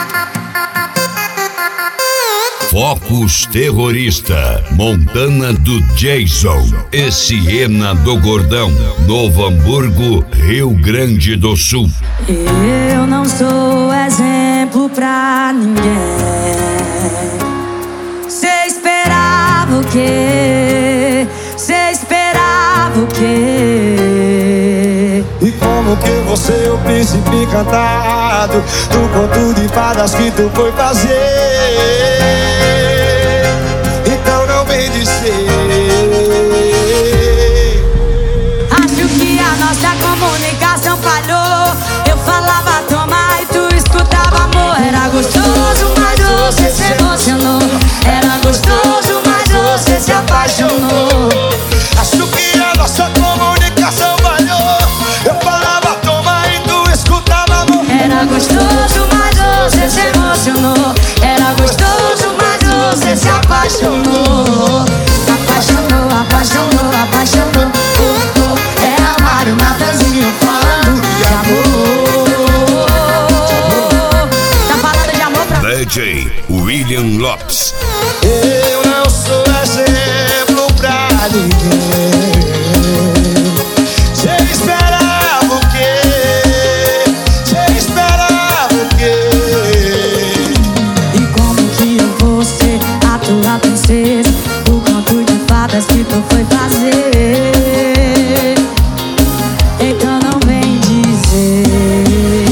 Focus Terrorista, Montana do Jason e Siena do Gordão, Novo Hamburgo, Rio Grande do Sul. Eu não sou exemplo pra ninguém. Cê esperava o quê? Cê esperava o quê? E como que você é o príncipe encantado do conto de fadas que tu foi fazer? Então não vem dizer. Acho que a nossa comunicação falhou. Eu falava toma e tu escutava amor. Era gostoso, mas você se emocionou. Era gostoso, mas você se apaixonou. Acho que a nossa comunicação falhou. Eu falava toma e tu escutava amor. Era gostoso, mas você se emocionou. Era gostoso, mas você se apaixonou. Apaixonou, apaixonou, apaixonou. É amar o Natanzinho falando de amor. Tá falando de amor pra DJ William Lopes. Eu não sou exemplo pra ninguém. Cê esperava o quê? Cê esperava o quê? E como que eu vou ser a tua princesa? O conto de fadas que tu foi fazer. Então não vem dizer.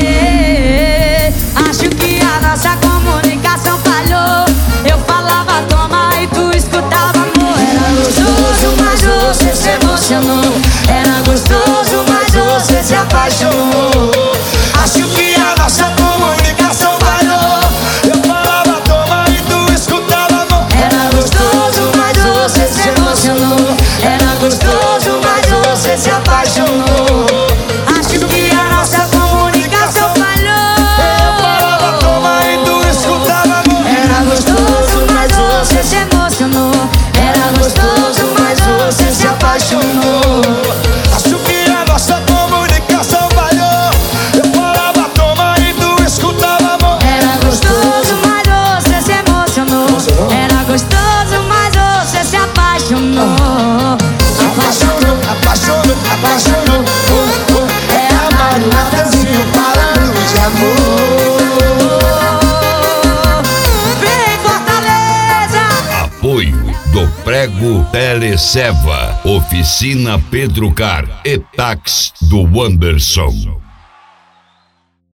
Acho que a nossa comunicação falhou. Eu falava toma e tu escutava amor. Era gostoso, mas você se emocionou. Era gostoso, mas você se apaixonou. Acho que a nossa comunicação falhou. Eu falava toma e tu escutava amor. Era gostoso, mas você se emocionou. Era gostoso, mas você se apaixonou. Acho que a nossa comunicação falhou. Eu falava toma e tu escutava amor. Era gostoso, mas você se emocionou. Era gostoso, mas você se apaixonou. Acho que a nossa comunicação falhou. Eu falava toma e tu escutava amor. Era gostoso, mas você se emocionou. Era gostoso, mas você se apaixonou. Apaixonou, apaixonou, apaixonou. É amar o Natanzinho falando de amor. Vem Fortaleza! Apoio do Prego Teleceva, Oficina Pedro Car e Tax do Anderson.